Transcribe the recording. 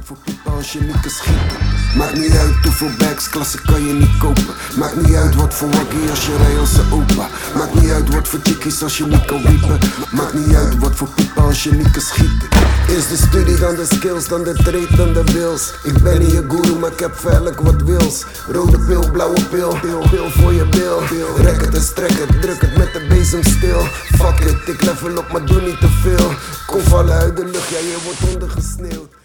wordt voor piepen als je niet kan schieten. Maakt niet uit hoeveel bags, klasse kan je niet kopen. Maakt niet uit wat voor waggie als je rijdt als een opa. Maakt niet uit wat voor chickies als je niet kan wiepen. Maakt niet uit wat voor piepen als je niet kan schieten. Eerst de studie, dan de skills, dan de trade, dan de wills. Ik ben niet je guru, maar ik heb feitelijk wat wils. Rode pil, blauwe pil, pil voor je bil. Rek het en strek het, druk het met de bezem stil. Fuck it, ik level op, maar doe niet te veel. Kom vallen uit de lucht, ja je wordt ondergesneeuwd.